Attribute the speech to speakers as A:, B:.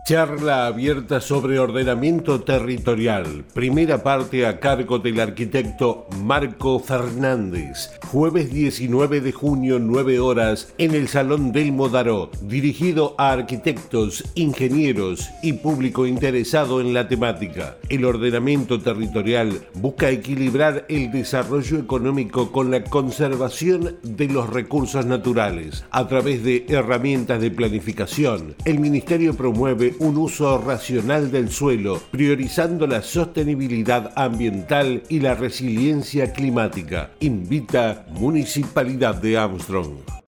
A: Charla abierta sobre ordenamiento territorial. Primera parte a cargo del arquitecto Marco Fernández. Jueves 19 de junio, 9 horas, en el Salón del Modaró. Dirigido a arquitectos, ingenieros y público interesado en la temática. El ordenamiento territorial busca equilibrar el desarrollo económico con la conservación de los recursos naturales. A través de herramientas de planificación, el Ministerio promueve un uso racional del suelo, priorizando la sostenibilidad ambiental y la resiliencia climática. Invita Municipalidad de Armstrong.